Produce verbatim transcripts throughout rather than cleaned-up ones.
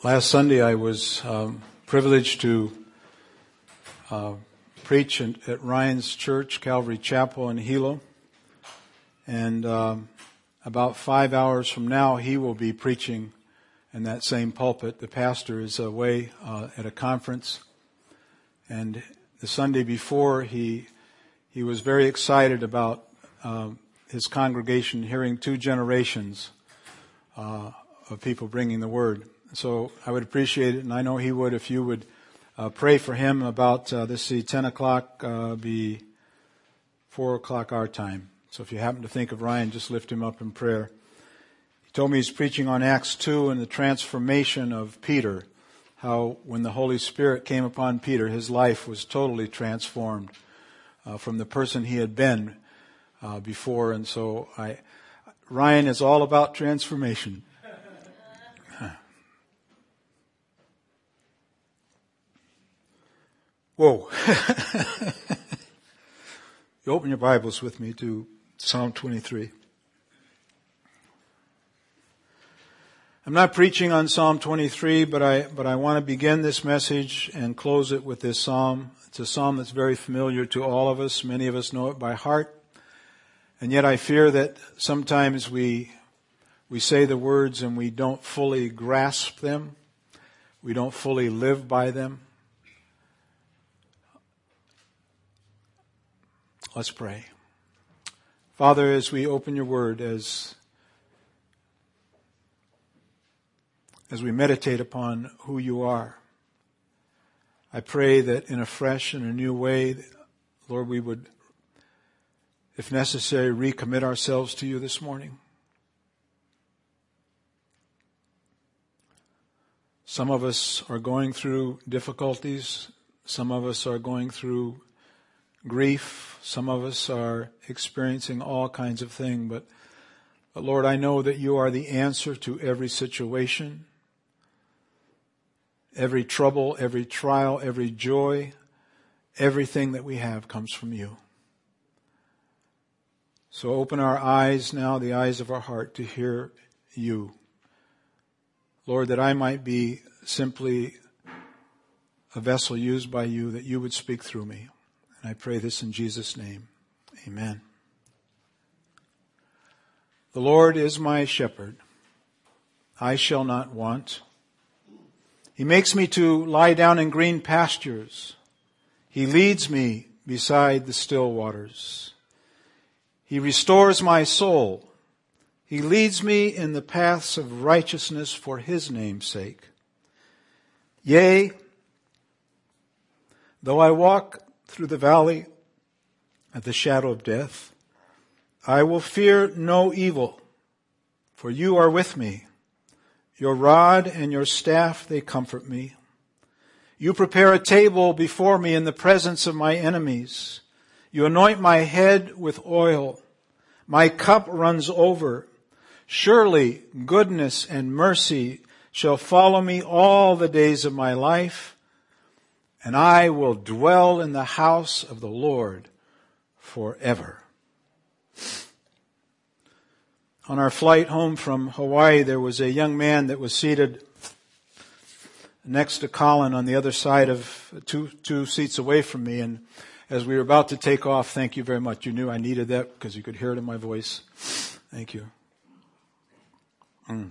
Last Sunday I was um, privileged to uh, preach in, at Ryan's Church, Calvary Chapel in Hilo. And um, about five hours from now, he will be preaching in that same pulpit. The pastor is away uh, at a conference. And the Sunday before, he he was very excited about uh, his congregation hearing two generations uh, of people bringing the Word. So I would appreciate it, and I know he would, if you would uh, pray for him about, uh, this see, ten o'clock, uh, be four o'clock our time. So if you happen to think of Ryan, just lift him up in prayer. He told me he's preaching on Acts two and the transformation of Peter, how when the Holy Spirit came upon Peter, his life was totally transformed uh, from the person he had been uh, before. And so I, Ryan is all about transformation. Whoa. You open your Bibles with me to Psalm twenty-three. I'm not preaching on Psalm twenty-three, but I, but I want to begin this message and close it with this psalm. It's a psalm that's very familiar to all of us. Many of us know it by heart. And yet I fear that sometimes we, we say the words and we don't fully grasp them. We don't fully live by them. Let's pray. Father, as we open your word, as, as we meditate upon who you are, I pray that in a fresh and a new way, Lord, we would, if necessary, recommit ourselves to you this morning. Some of us are going through difficulties. Some of us are going through grief. Some of us are experiencing all kinds of things, but, but Lord, I know that you are the answer to every situation, every trouble, every trial, every joy. Everything that we have comes from you. So open our eyes now, the eyes of our heart, to hear you. Lord, that I might be simply a vessel used by you, that you would speak through me. I pray this in Jesus' name. Amen. The Lord is my shepherd. I shall not want. He makes me to lie down in green pastures. He leads me beside the still waters. He restores my soul. He leads me in the paths of righteousness for his name's sake. Yea, though I walk through the valley of the shadow of death, I will fear no evil, for you are with me. Your rod and your staff, they comfort me. You prepare a table before me in the presence of my enemies. You anoint my head with oil. My cup runs over. Surely goodness and mercy shall follow me all the days of my life, and I will dwell in the house of the Lord forever. On our flight home from Hawaii, there was a young man that was seated next to Colin on the other side of two, two seats away from me. And as we were about to take off, thank you very much. You knew I needed that because you could hear it in my voice. Thank you. Mm.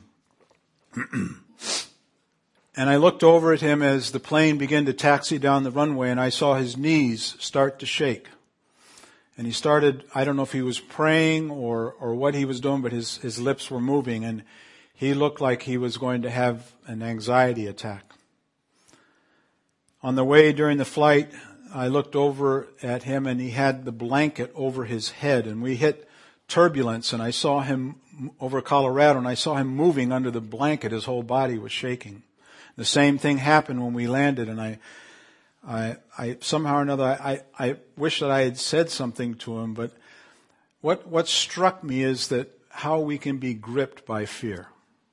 And I looked over at him as the plane began to taxi down the runway, and I saw his knees start to shake. And he started, I don't know if he was praying or, or what he was doing, but his, his lips were moving, and he looked like he was going to have an anxiety attack. On the way during the flight, I looked over at him, and he had the blanket over his head, and we hit turbulence, and I saw him over Colorado, and I saw him moving under the blanket. His whole body was shaking. The same thing happened when we landed, and I, I, I somehow or another, I, I wish that I had said something to him, but what, what struck me is that how we can be gripped by fear.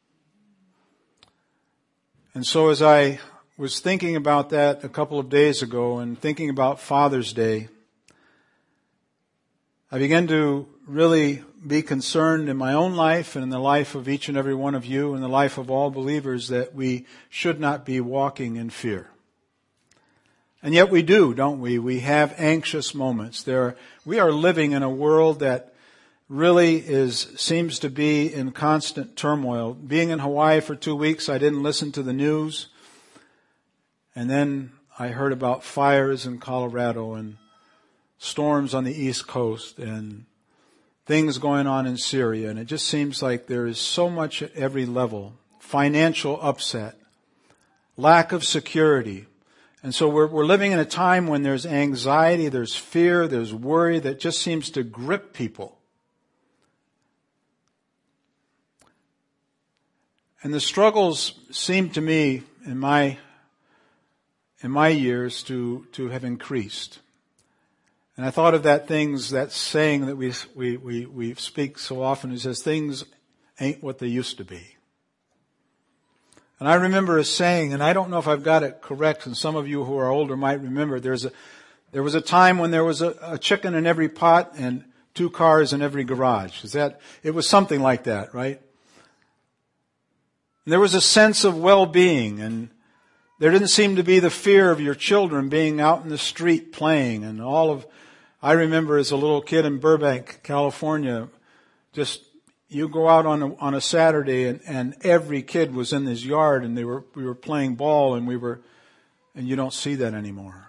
And so as I was thinking about that a couple of days ago and thinking about Father's Day, I began to really be concerned in my own life and in the life of each and every one of you and the life of all believers that we should not be walking in fear. And yet we do, don't we? We have anxious moments. There are, we are living in a world that really is, seems to be in constant turmoil. Being in Hawaii for two weeks, I didn't listen to the news. And then I heard about fires in Colorado and storms on the East Coast and things going on in Syria. And it just seems like there is so much at every level. Financial upset, lack of security. And so we're, we're living in a time when there's anxiety, there's fear, there's worry that just seems to grip people. And the struggles seem to me in my in my years to, to have increased. And I thought of that things, that saying that we, we, we, we speak so often. It says, things ain't what they used to be. And I remember a saying, and I don't know if I've got it correct, and some of you who are older might remember, there's a, there was a time when there was a, a chicken in every pot and two cars in every garage. Is that, it was something like that, right? And there was a sense of well-being, and there didn't seem to be the fear of your children being out in the street playing and all of, I remember as a little kid in Burbank, California, just, you go out on a, on a Saturday and, and every kid was in his yard and they were, we were playing ball and we were, and you don't see that anymore.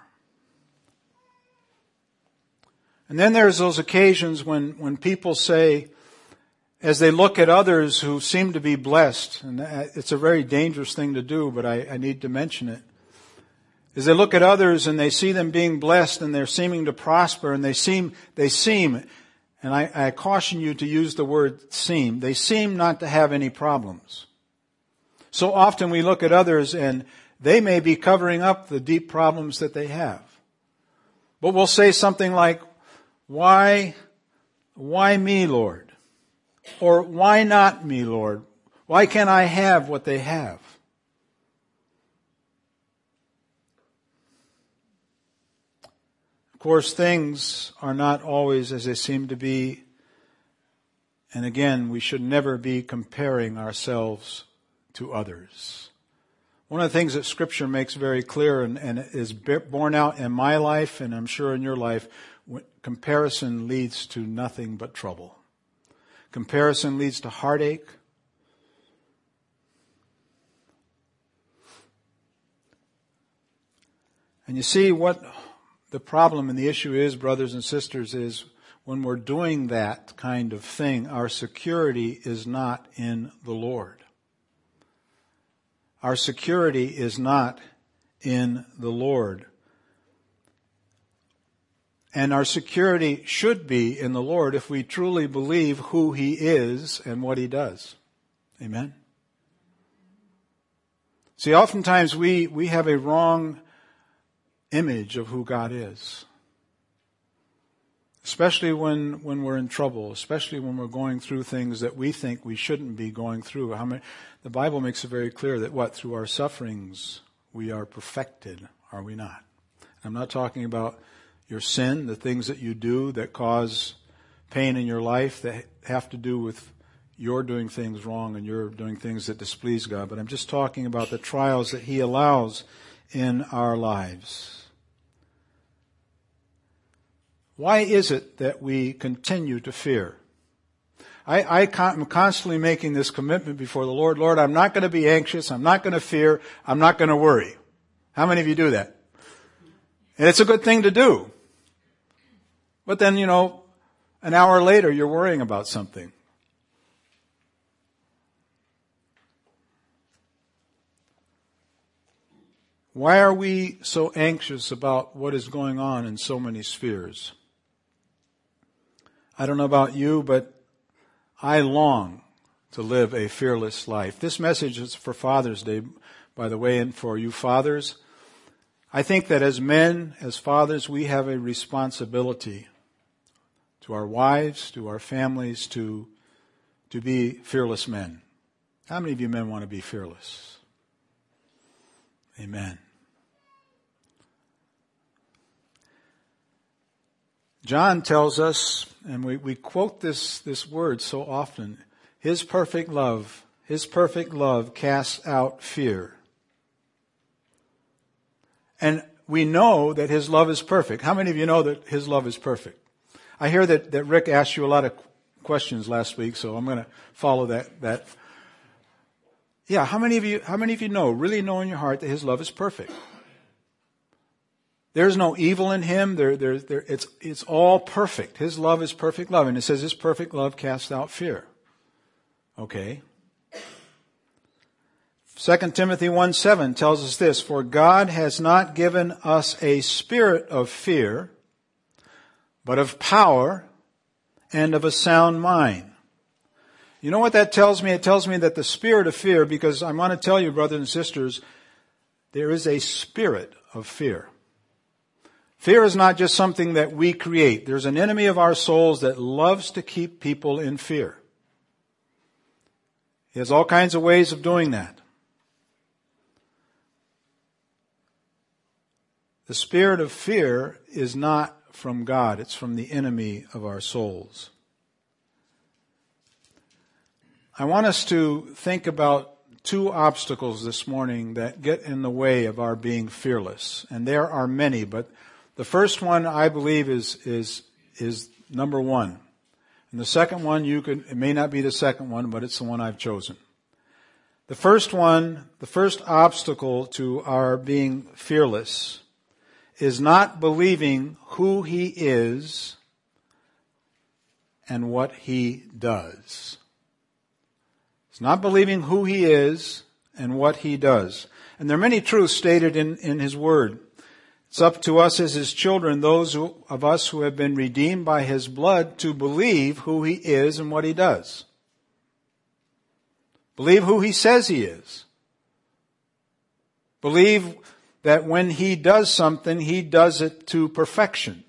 And then there's those occasions when, when people say, as they look at others who seem to be blessed, and it's a very dangerous thing to do, but I, I need to mention it. As they look at others and they see them being blessed and they're seeming to prosper and they seem, they seem, and I, I caution you to use the word seem, they seem not to have any problems. So often we look at others and they may be covering up the deep problems that they have. But we'll say something like, why, why me, Lord? Or why not me, Lord? Why can't I have what they have? Of course, things are not always as they seem to be. And again, we should never be comparing ourselves to others. One of the things that Scripture makes very clear and, and is borne out in my life, and I'm sure in your life, comparison leads to nothing but trouble. Comparison leads to heartache. And you see what the problem and the issue is, brothers and sisters, is when we're doing that kind of thing, our security is not in the Lord. Our security is not in the Lord. And our security should be in the Lord if we truly believe who He is and what He does. Amen? See, oftentimes we, we have a wrong image of who God is. Especially when, when we're in trouble, especially when we're going through things that we think we shouldn't be going through. How many, the Bible makes it very clear that what? Through our sufferings we are perfected, are we not? I'm not talking about your sin, the things that you do that cause pain in your life that have to do with you're doing things wrong and you're doing things that displease God. But I'm just talking about the trials that He allows in our lives. Why is it that we continue to fear? I, I am constantly making this commitment before the Lord. Lord, I'm not going to be anxious. I'm not going to fear. I'm not going to worry. How many of you do that? And it's a good thing to do. But then, you know, an hour later, you're worrying about something. Why are we so anxious about what is going on in so many spheres? I don't know about you, but I long to live a fearless life. This message is for Father's Day, by the way, and for you fathers. I think that as men, as fathers, we have a responsibility to our wives, to our families, to, to be fearless men. How many of you men want to be fearless? Amen. John tells us, and we, we quote this, this word so often, His perfect love, His perfect love casts out fear. And we know that His love is perfect. How many of you know that His love is perfect? I hear that, that Rick asked you a lot of questions last week, so I'm going to follow that, that. Yeah, how many of you, how many of you know, really know in your heart that His love is perfect? There's no evil in Him. There, there, there, it's, it's all perfect. His love is perfect love. And it says His perfect love casts out fear. Okay. Second Timothy one seven tells us this, for God has not given us a spirit of fear, but of power and of a sound mind. You know what that tells me? It tells me that the spirit of fear, because I want to tell you, brothers and sisters, there is a spirit of fear. Fear is not just something that we create. There's an enemy of our souls that loves to keep people in fear. He has all kinds of ways of doing that. The spirit of fear is not from God. It's from the enemy of our souls. I want us to think about two obstacles this morning that get in the way of our being fearless. And there are many, but the first one I believe is, is, is number one. And the second one, you could, it may not be the second one, but it's the one I've chosen. The first one, the first obstacle to our being fearless is not believing who He is and what He does. It's not believing who He is and what He does. And there are many truths stated in, in His Word. It's up to us as His children, those who, of us who have been redeemed by His blood, to believe who He is and what He does. Believe who He says He is. Believe that when He does something, He does it to perfection.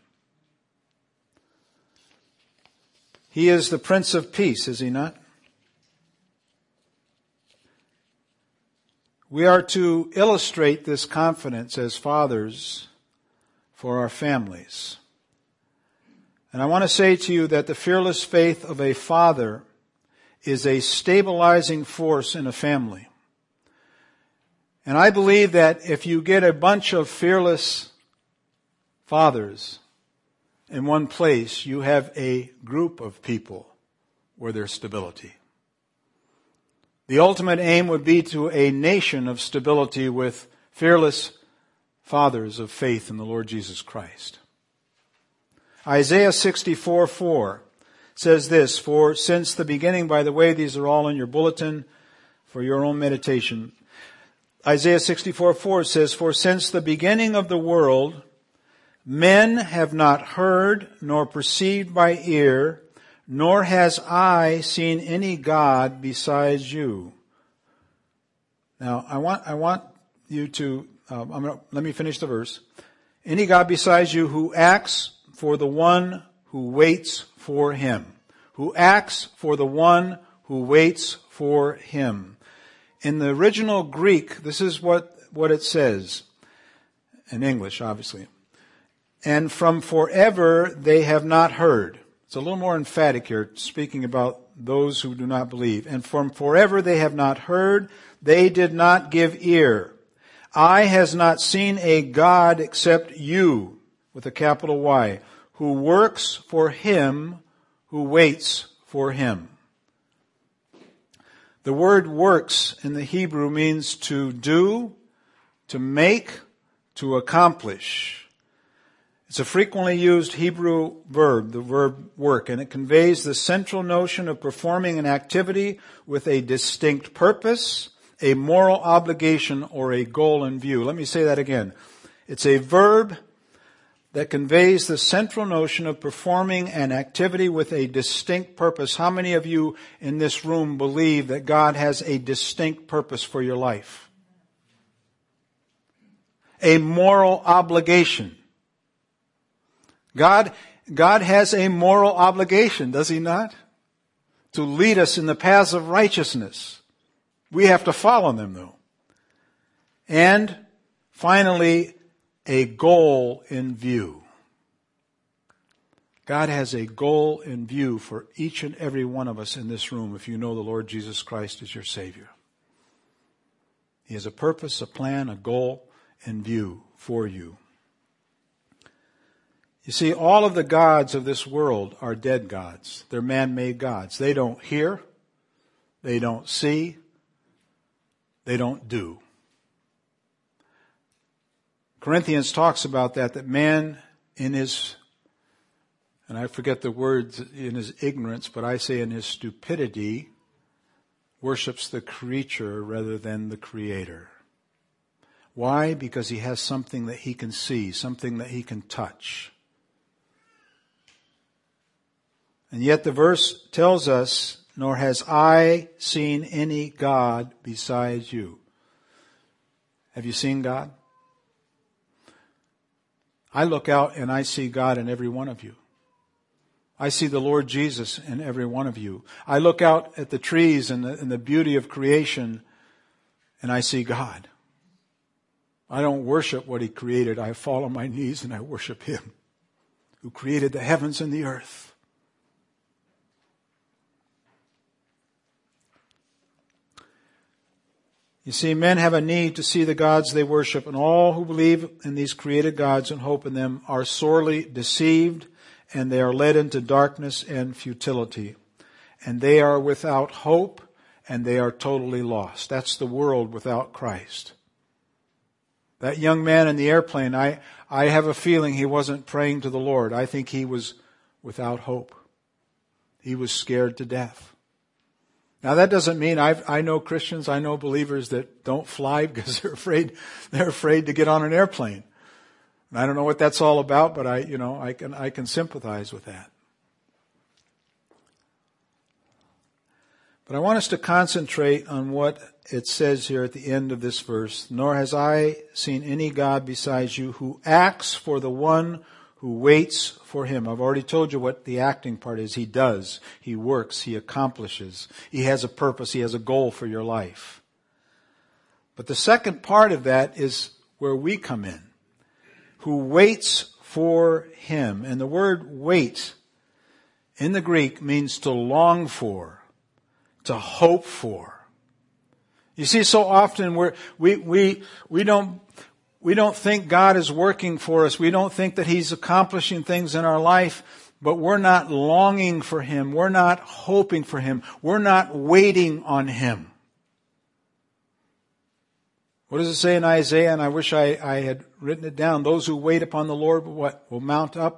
He is the Prince of Peace, is He not? We are to illustrate this confidence as fathers for our families. And I want to say to you that the fearless faith of a father is a stabilizing force in a family. And I believe that if you get a bunch of fearless fathers in one place, you have a group of people where there's stability. The ultimate aim would be to a nation of stability with fearless fathers of faith in the Lord Jesus Christ. Isaiah sixty-four four says this, for since the beginning, by the way, these are all in your bulletin for your own meditation. Isaiah sixty-four four says, for since the beginning of the world, men have not heard nor perceived by ear, nor has eye seen any God besides you. Now, I want, I want you to, um, I'm gonna, let me finish the verse. Any God besides you who acts for the one who waits for Him. Who acts for the one who waits for Him. In the original Greek, this is what, what it says. In English, obviously. And from forever they have not heard. It's a little more emphatic here, speaking about those who do not believe. And from forever they have not heard, they did not give ear. Eye has not seen a God except you, with a capital Y, who works for Him who waits for Him. The word works in the Hebrew means to do, to make, to accomplish. It's a frequently used Hebrew verb, the verb work, and it conveys the central notion of performing an activity with a distinct purpose, a moral obligation, or a goal in view. Let me say that again. It's a verb that conveys the central notion of performing an activity with a distinct purpose. How many of you in this room believe that God has a distinct purpose for your life? A moral obligation. God, God has a moral obligation, does He not? To lead us in the paths of righteousness. We have to follow them, though. And finally, a goal in view. God has a goal in view for each and every one of us in this room if you know the Lord Jesus Christ as your Savior. He has a purpose, a plan, a goal in view for you. You see, all of the gods of this world are dead gods. They're man-made gods. They don't hear. They don't see. They don't do. Corinthians talks about that, that man in his, and I forget the words, in his ignorance, but I say in his stupidity, worships the creature rather than the Creator. Why? Because he has something that he can see, something that he can touch. And yet the verse tells us, nor has I seen any God besides you. Have you seen God? I look out and I see God in every one of you. I see the Lord Jesus in every one of you. I look out at the trees and the, and the beauty of creation and I see God. I don't worship what He created. I fall on my knees and I worship Him who created the heavens and the earth. You see, men have a need to see the gods they worship, and all who believe in these created gods and hope in them are sorely deceived, and they are led into darkness and futility. And they are without hope, and they are totally lost. That's the world without Christ. That young man in the airplane, I, I have a feeling he wasn't praying to the Lord. I think he was without hope. He was scared to death. Now that doesn't mean I've, I know Christians, I know believers that don't fly because they're afraid, they're afraid to get on an airplane. And I don't know what that's all about, but I, you know, I can, I can sympathize with that. But I want us to concentrate on what it says here at the end of this verse. Nor has I seen any God besides you who acts for the one who waits for Him. I've already told you what the acting part is. He does. He works. He accomplishes. He has a purpose. He has a goal for your life. But the second part of that is where we come in. Who waits for Him. And the word wait in the Greek means to long for, to hope for. You see, so often we're, we, we, we don't, We don't think God is working for us. We don't think that He's accomplishing things in our life, but we're not longing for Him. We're not hoping for Him. We're not waiting on Him. What does it say in Isaiah? And I wish I, I had written it down. Those who wait upon the Lord, what? Will mount up?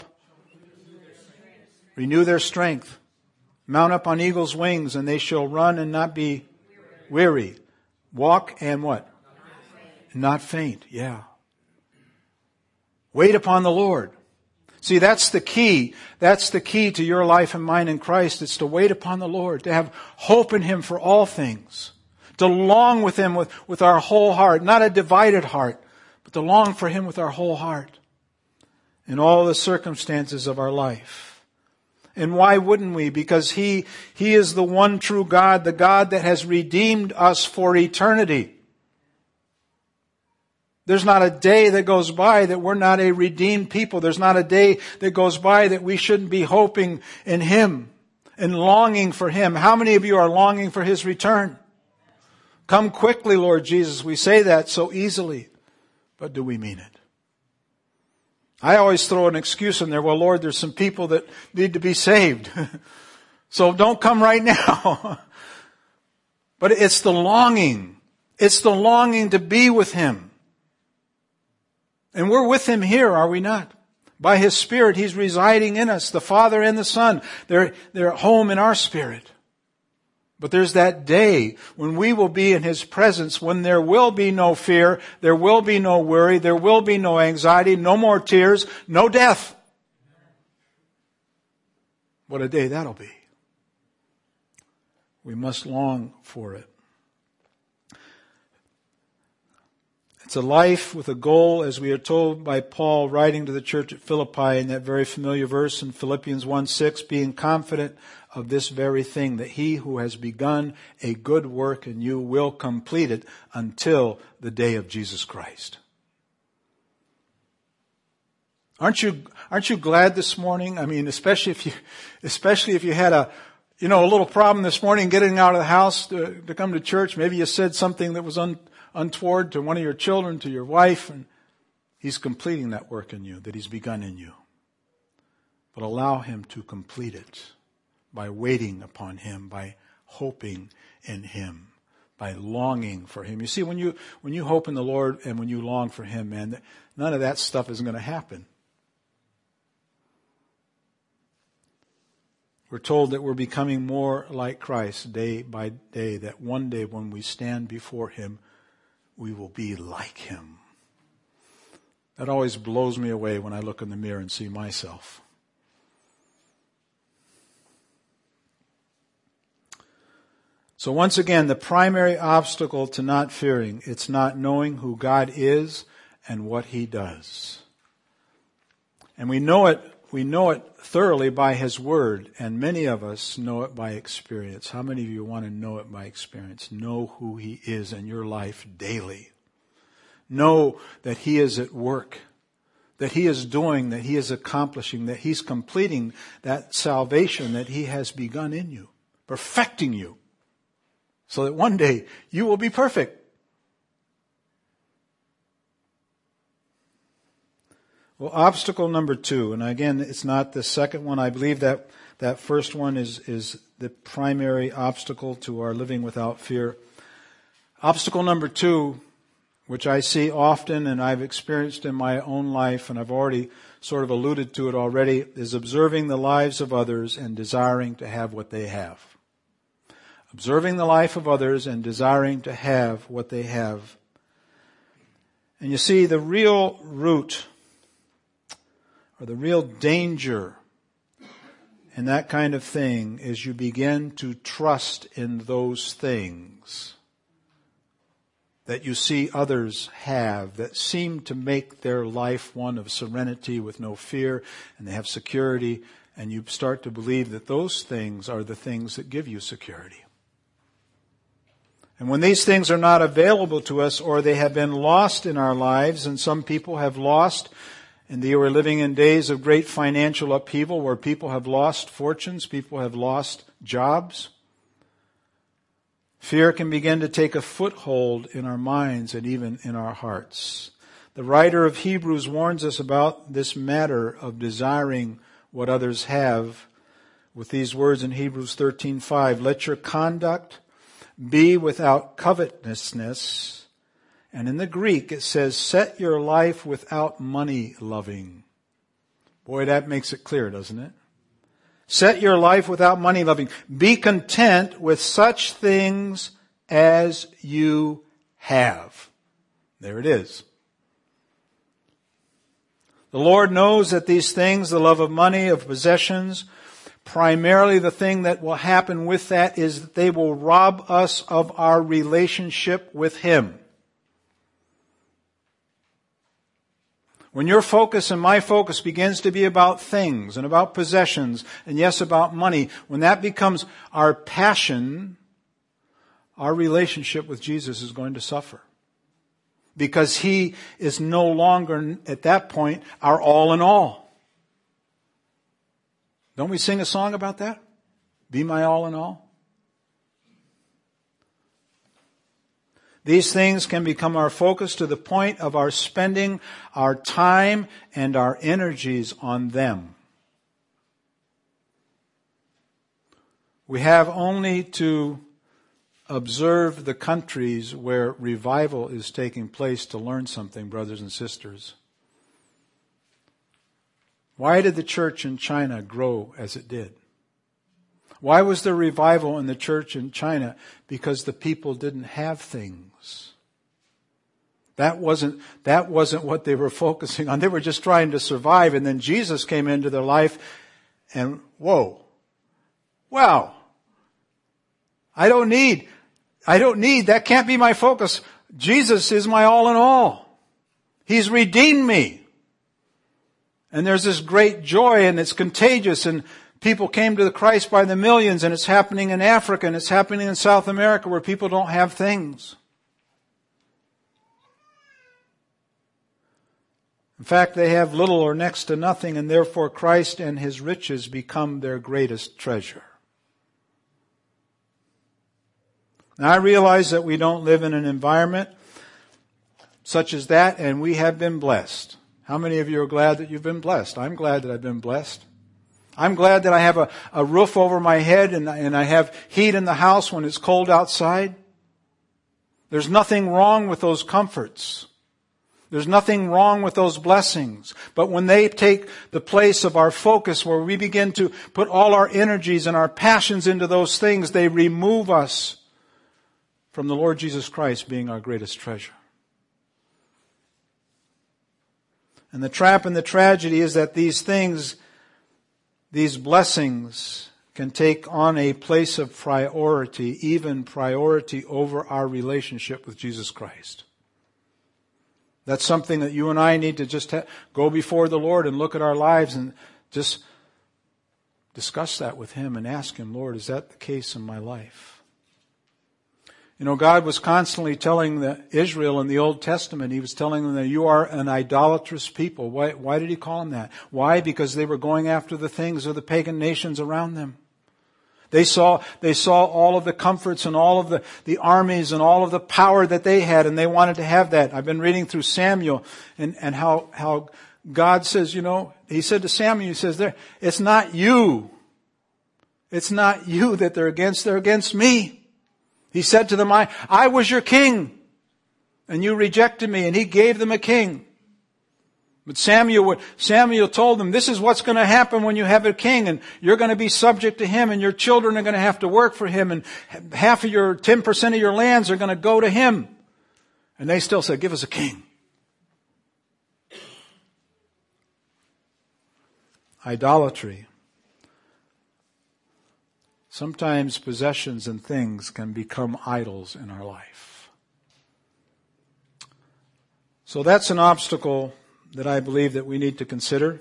Renew their strength. Mount up on eagle's wings, and they shall run and not be weary. Walk and what? Not faint. Yeah. Wait upon the Lord. See, that's the key. That's the key to your life and mine in Christ. It's to wait upon the Lord, to have hope in Him for all things, to long with Him with, with our whole heart, not a divided heart, but to long for Him with our whole heart in all the circumstances of our life. And why wouldn't we? Because He, He is the one true God, the God that has redeemed us for eternity. There's not a day that goes by that we're not a redeemed people. There's not a day that goes by that we shouldn't be hoping in Him and longing for Him. How many of you are longing for His return? Come quickly, Lord Jesus. We say that so easily, but do we mean it? I always throw an excuse in there. Well, Lord, there's some people that need to be saved. So don't come right now. But it's the longing. It's the longing to be with Him. And we're with Him here, are we not? By His Spirit, He's residing in us. The Father and the Son, they're, they're at home in our spirit. But there's that day when we will be in His presence, when there will be no fear, there will be no worry, there will be no anxiety, no more tears, no death. What a day that'll be. We must long for it. It's a life with a goal, as we are told by Paul writing to the church at Philippi in that very familiar verse in Philippians one six, being confident of this very thing, that He who has begun a good work in you will complete it until the day of Jesus Christ. Aren't you, aren't you glad this morning? I mean, especially if you, especially if you had a, you know, a little problem this morning getting out of the house to, to come to church. Maybe you said something that was un, untoward to one of your children, to your wife, and He's completing that work in you that He's begun in you. But allow Him to complete it by waiting upon Him, by hoping in Him, by longing for Him. You see, when you, when you hope in the Lord and when you long for Him, man, none of that stuff is going to happen. We're told that we're becoming more like Christ day by day, that one day when we stand before Him, we will be like Him. That always blows me away when I look in the mirror and see myself. So once again, the primary obstacle to not fearing, it's not knowing who God is and what He does. And we know it, we know it thoroughly by His Word, and many of us know it by experience. How many of you want to know it by experience? Know who He is in your life daily. Know that He is at work, that He is doing, that He is accomplishing, that He's completing that salvation that He has begun in you, perfecting you, so that one day you will be perfect. Well, obstacle number two, and again, it's not the second one. I believe that that first one is, is the primary obstacle to our living without fear. Obstacle number two, which I see often and I've experienced in my own life, and I've already sort of alluded to it already, is observing the lives of others and desiring to have what they have. Observing the life of others and desiring to have what they have. And you see, the real root, or the real danger in that kind of thing, is you begin to trust in those things that you see others have that seem to make their life one of serenity with no fear, and they have security, and you start to believe that those things are the things that give you security. And when these things are not available to us, or they have been lost in our lives, and some people have lost, and they were living in days of great financial upheaval where people have lost fortunes, people have lost jobs, fear can begin to take a foothold in our minds and even in our hearts. The writer of Hebrews warns us about this matter of desiring what others have with these words in Hebrews thirteen five. Let your conduct be without covetousness. And in the Greek it says, set your life without money loving. Boy, that makes it clear, doesn't it? Set your life without money loving. Be content with such things as you have. There it is. The Lord knows that these things, the love of money, of possessions, primarily the thing that will happen with that is that they will rob us of our relationship with Him. When your focus and my focus begins to be about things and about possessions and yes, about money, when that becomes our passion, our relationship with Jesus is going to suffer. Because He is no longer, at that point, our all in all. Don't we sing a song about that? Be my all in all. These things can become our focus to the point of our spending our time and our energies on them. We have only to observe the countries where revival is taking place to learn something, brothers and sisters. Why did the church in China grow as it did? Why was there revival in the church in China? Because the people didn't have things. That wasn't, that wasn't what they were focusing on. They were just trying to survive. And then Jesus came into their life and whoa, wow, I don't need, I don't need, that can't be my focus. Jesus is my all in all. He's redeemed me. And there's this great joy and it's contagious, and people came to the Christ by the millions, and it's happening in Africa and it's happening in South America where people don't have things. In fact, they have little or next to nothing, and therefore Christ and His riches become their greatest treasure. Now, I realize that we don't live in an environment such as that, and we have been blessed. How many of you are glad that you've been blessed? I'm glad that I've been blessed. I'm glad that I have a, a roof over my head and, and I have heat in the house when it's cold outside. There's nothing wrong with those comforts. There's nothing wrong with those blessings. But when they take the place of our focus, where we begin to put all our energies and our passions into those things, they remove us from the Lord Jesus Christ being our greatest treasure. And the trap and the tragedy is that these things, these blessings, can take on a place of priority, even priority over our relationship with Jesus Christ. That's something that you and I need to just ha- go before the Lord and look at our lives and just discuss that with Him and ask Him, Lord, is that the case in my life? You know, God was constantly telling the Israel in the Old Testament, He was telling them that you are an idolatrous people. Why, why did He call them that? Why? Because they were going after the things of the pagan nations around them. They saw, they saw all of the comforts and all of the, the armies and all of the power that they had, and they wanted to have that. I've been reading through Samuel and, and how, how God says, you know, He said to Samuel, He says there, it's not you. It's not you that they're against, they're against me. He said to them, I, I was your king, and you rejected me, and He gave them a king. But Samuel, Samuel told them, this is what's going to happen when you have a king, and you're going to be subject to him, and your children are going to have to work for him, and half of your, ten percent of your lands are going to go to him. And they still said, give us a king. Idolatry. Sometimes possessions and things can become idols in our life. So that's an obstacle that I believe that we need to consider.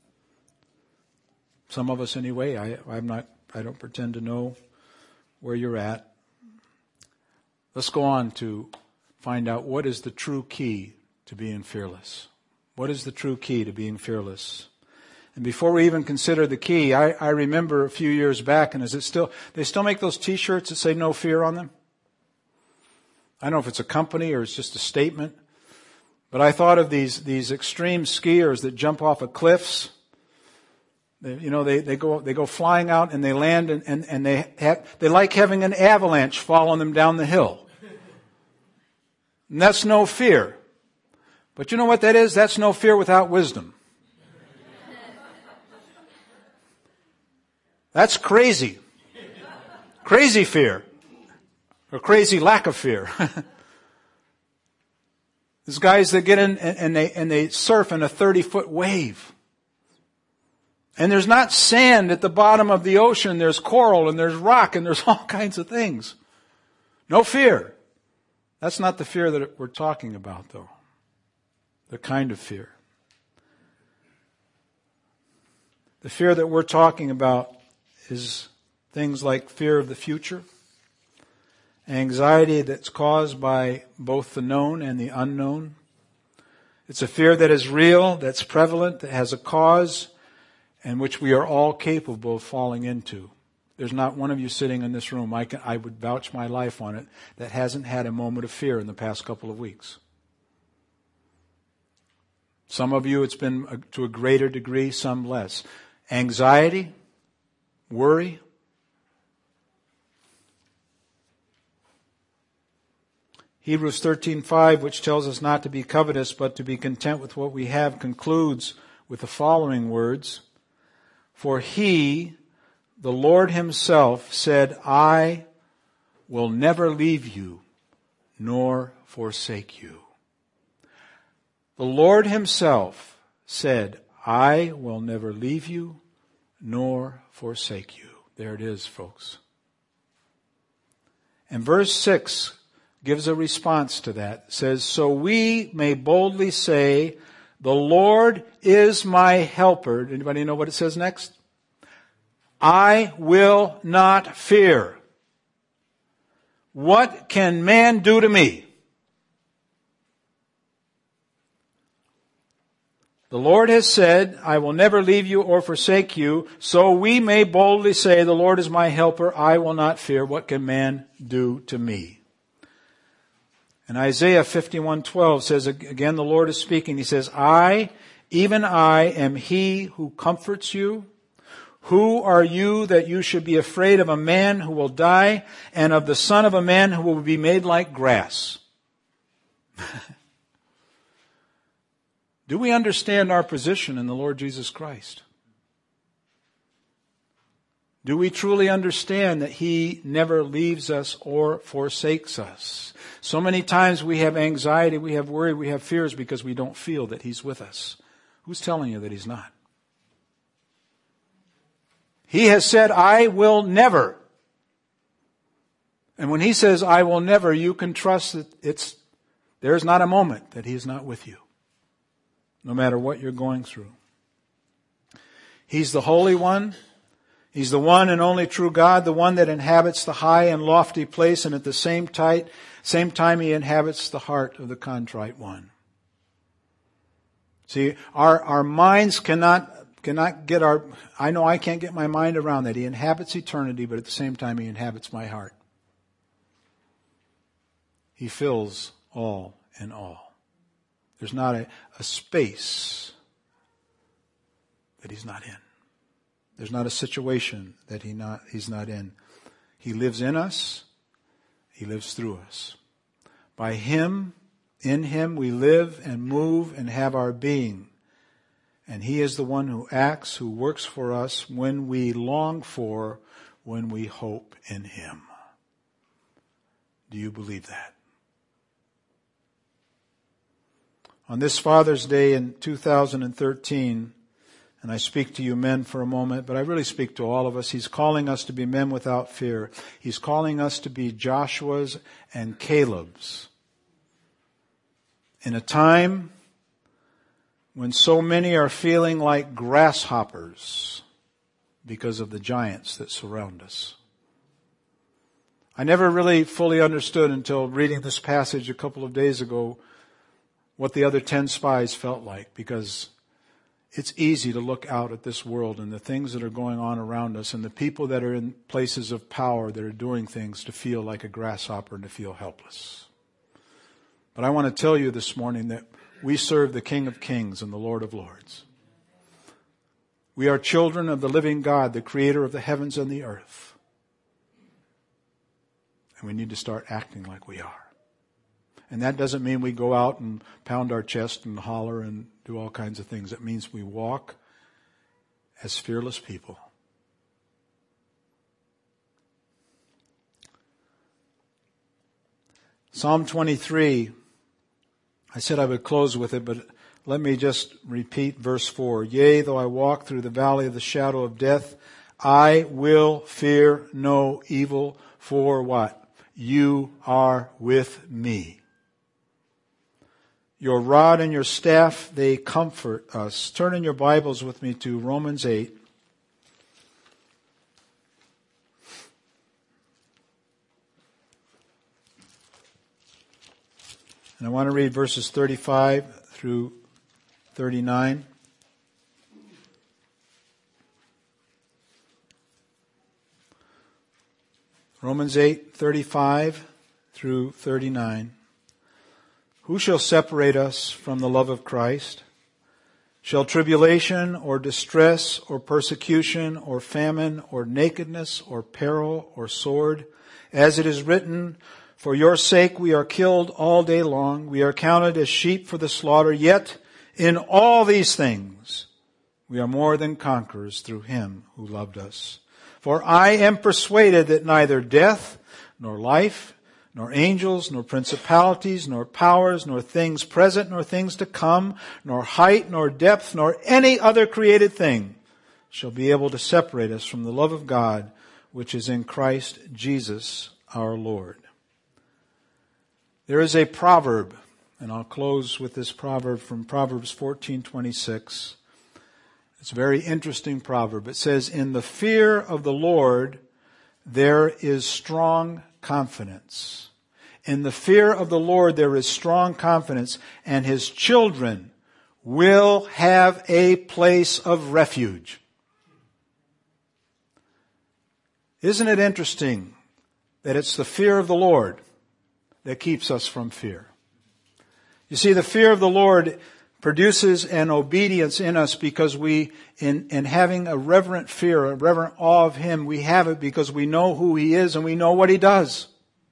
Some of us anyway. I, I'm not, I don't pretend to know where you're at. Let's go on to find out what is the true key to being fearless. What is the true key to being fearless? And before we even consider the key, I, I remember a few years back, and is it still, they still make those t-shirts that say no fear on them? I don't know if it's a company or it's just a statement. But I thought of these, these extreme skiers that jump off of cliffs. They, you know, they, they go, they go flying out and they land and, and, and they have, they like having an avalanche fall on them down the hill. And that's no fear. But you know what that is? That's no fear without wisdom. That's crazy. Crazy fear. Or crazy lack of fear. There's guys that get in and, and they and they surf in a thirty foot wave. And there's not sand at the bottom of the ocean. There's coral and there's rock and there's all kinds of things. No fear. That's not the fear that we're talking about, though. The kind of fear. The fear that we're talking about is things like fear of the future, anxiety that's caused by both the known and the unknown. It's a fear that is real, that's prevalent, that has a cause, and which we are all capable of falling into. There's not one of you sitting in this room, I can, I would vouch my life on it, that hasn't had a moment of fear in the past couple of weeks. Some of you, it's been to a greater degree, some less. Anxiety, worry. Hebrews thirteen five, which tells us not to be covetous, but to be content with what we have, concludes with the following words. For He, the Lord Himself, said, I will never leave you, nor forsake you. The Lord Himself said, I will never leave you, nor forsake you. There it is, folks. And verse six gives a response to that. It says, so we may boldly say, the Lord is my helper. Anybody know what it says next? I will not fear. What can man do to me? The Lord has said, I will never leave you or forsake you, so we may boldly say, the Lord is my helper, I will not fear. What can man do to me? And Isaiah fifty-one twelve says, again the Lord is speaking, He says, I, even I, am He who comforts you. Who are you that you should be afraid of a man who will die, and of the son of a man who will be made like grass? Do we understand our position in the Lord Jesus Christ? Do we truly understand that He never leaves us or forsakes us? So many times we have anxiety, we have worry, we have fears because we don't feel that He's with us. Who's telling you that He's not? He has said, I will never. And when He says, I will never, you can trust that it's, there's not a moment that He is not with you, no matter what you're going through. He's the Holy One. He's the one and only true God, the one that inhabits the high and lofty place, and at the same time, same time He inhabits the heart of the contrite one. See, our, our minds cannot, cannot get our, I know I can't get my mind around that. He inhabits eternity, but at the same time He inhabits my heart. He fills all in all. There's not a, a space that He's not in. There's not a situation that he not, He's not in. He lives in us. He lives through us. By Him, in Him, we live and move and have our being. And He is the one who acts, who works for us when we long for, when we hope in Him. Do you believe that? On this Father's Day in two thousand thirteen, and I speak to you men for a moment, but I really speak to all of us. He's calling us to be men without fear. He's calling us to be Joshua's and Caleb's. In a time when so many are feeling like grasshoppers because of the giants that surround us. I never really fully understood until reading this passage a couple of days ago what the other ten spies felt like, because it's easy to look out at this world and the things that are going on around us and the people that are in places of power that are doing things to feel like a grasshopper and to feel helpless. But I want to tell you this morning that we serve the King of Kings and the Lord of Lords. We are children of the living God, the Creator of the heavens and the earth. And we need to start acting like we are. And that doesn't mean we go out and pound our chest and holler and do all kinds of things. It means we walk as fearless people. Psalm twenty-three, I said I would close with it, but let me just repeat verse four. Yea, though I walk through the valley of the shadow of death, I will fear no evil, for what? You are with me. Your rod and your staff, they comfort us. Turn in your Bibles with me to Romans eight. And I want to read verses thirty-five through thirty-nine. Romans eight, thirty-five through thirty-nine. Who shall separate us from the love of Christ? Shall tribulation or distress or persecution or famine or nakedness or peril or sword? As it is written, for your sake we are killed all day long. We are counted as sheep for the slaughter. Yet in all these things we are more than conquerors through Him who loved us. For I am persuaded that neither death nor life, nor angels, nor principalities, nor powers, nor things present, nor things to come, nor height, nor depth, nor any other created thing shall be able to separate us from the love of God, which is in Christ Jesus our Lord. There is a proverb, and I'll close with this proverb from Proverbs fourteen twenty-six. It's a very interesting proverb. It says, in the fear of the Lord there is strong confidence. In the fear of the Lord there is strong confidence, and His children will have a place of refuge. Isn't it interesting that it's the fear of the Lord that keeps us from fear? You see, the fear of the Lord produces an obedience in us because we, in, in having a reverent fear, a reverent awe of Him, we have it because we know who He is and we know what He does.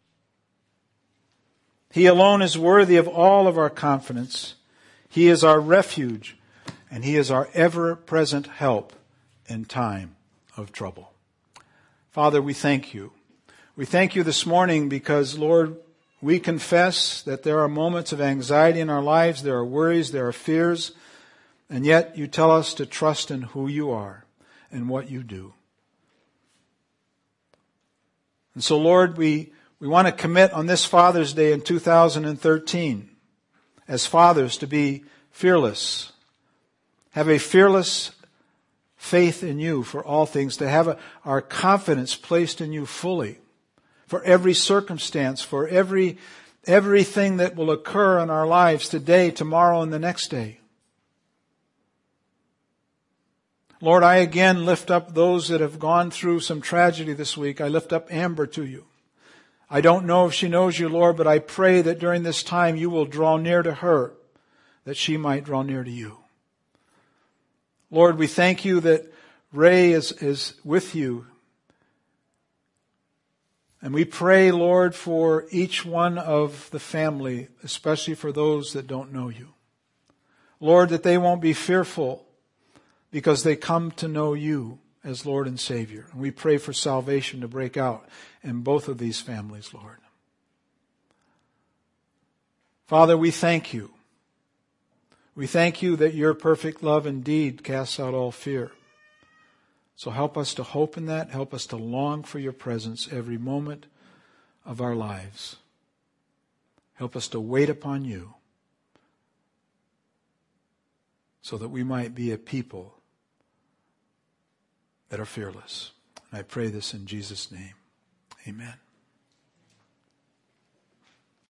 He alone is worthy of all of our confidence. He is our refuge, and He is our ever-present help in time of trouble. Father, we thank You. We thank You this morning because, Lord, we confess that there are moments of anxiety in our lives, there are worries, there are fears, and yet You tell us to trust in who You are and what You do. And so, Lord, we, we want to commit on this Father's Day in two thousand thirteen as fathers to be fearless, have a fearless faith in You for all things, to have a, our confidence placed in You fully. For every circumstance, for every everything that will occur in our lives today, tomorrow, and the next day. Lord, I again lift up those that have gone through some tragedy this week. I lift up Amber to You. I don't know if she knows You, Lord, but I pray that during this time You will draw near to her, that she might draw near to You. Lord, we thank You that Ray is, is with You. And we pray, Lord, for each one of the family, especially for those that don't know You. Lord, that they won't be fearful because they come to know You as Lord and Savior. And we pray for salvation to break out in both of these families, Lord. Father, we thank You. We thank You that Your perfect love indeed casts out all fear. So help us to hope in that. Help us to long for Your presence every moment of our lives. Help us to wait upon You so that we might be a people that are fearless. And I pray this in Jesus' name. Amen.